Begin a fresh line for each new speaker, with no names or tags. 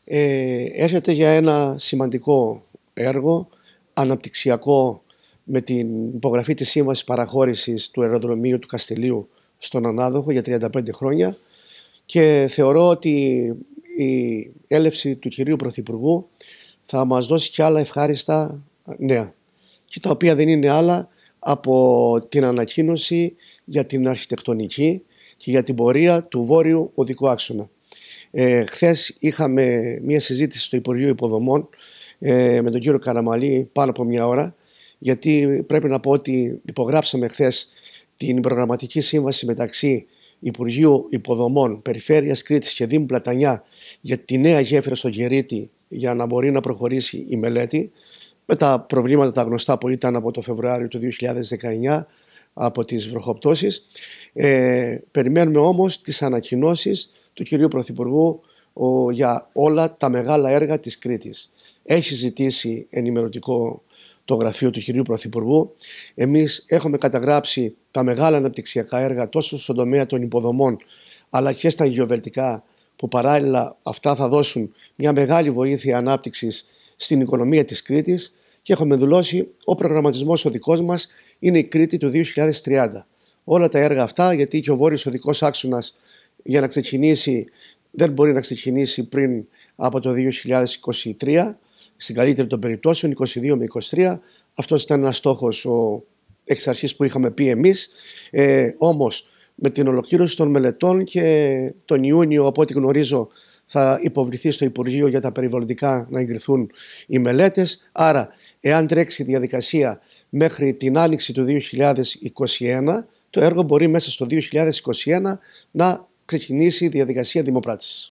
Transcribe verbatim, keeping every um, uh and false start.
ε, έρχεται για ένα σημαντικό έργο, αναπτυξιακό, με την υπογραφή της σύμβασης παραχώρησης του αεροδρομίου του Καστελείου στον ανάδοχο για τριάντα πέντε χρόνια, και θεωρώ ότι η έλευση του κυρίου Πρωθυπουργού θα μας δώσει και άλλα ευχάριστα νέα, και τα οποία δεν είναι άλλα από την ανακοίνωση για την αρχιτεκτονική και για την πορεία του Βόρειου Οδικού Άξονα. Ε, χθες είχαμε μια συζήτηση στο Υπουργείο Υποδομών ε, με τον κύριο Καραμαλή πάνω από μια ώρα, γιατί πρέπει να πω ότι υπογράψαμε χθες την προγραμματική σύμβαση μεταξύ Υπουργείου Υποδομών, Περιφέρειας Κρήτης και Δήμου Πλατανιά για τη νέα γέφυρα στο Γερίτη, για να μπορεί να προχωρήσει η μελέτη, με τα προβλήματα τα γνωστά που ήταν από το Φεβρουάριο του δύο χιλιάδες δεκαεννιά από τις βροχοπτώσεις. Ε, περιμένουμε όμως τις ανακοινώσεις του κυρίου Πρωθυπουργού ο, για όλα τα μεγάλα έργα της Κρήτης. Έχει ζητήσει ενημερωτικό το γραφείο του κυρίου Πρωθυπουργού. Εμείς έχουμε καταγράψει τα μεγάλα αναπτυξιακά έργα τόσο στον τομέα των υποδομών αλλά και στα γεωβερτικά, που παράλληλα αυτά θα δώσουν μια μεγάλη βοήθεια ανάπτυξης στην οικονομία της Κρήτης, και έχουμε δηλώσει ο προγραμματισμός ο δικός μας είναι η Κρήτη του δύο χιλιάδες τριάντα. Όλα τα έργα αυτά, γιατί και ο Βόρειος Οδικός Άξονας για να ξεκινήσει δεν μπορεί να ξεκινήσει πριν από το δύο χιλιάδες είκοσι τρία, στην καλύτερη των περιπτώσεων είκοσι δύο με είκοσι τρία. Αυτός ήταν ένας στόχος ο, εξ αρχής που είχαμε πει εμείς. Ε, όμως με την ολοκλήρωση των μελετών και τον Ιούνιο, από ό,τι γνωρίζω, θα υποβληθεί στο Υπουργείο για τα περιβαλλοντικά να εγκριθούν οι μελέτες. Άρα, εάν τρέξει η διαδικασία μέχρι την άνοιξη του δύο χιλιάδες είκοσι ένα, το έργο μπορεί μέσα στο δύο χιλιάδες είκοσι ένα να ξεκινήσει η διαδικασία δημοπράτησης.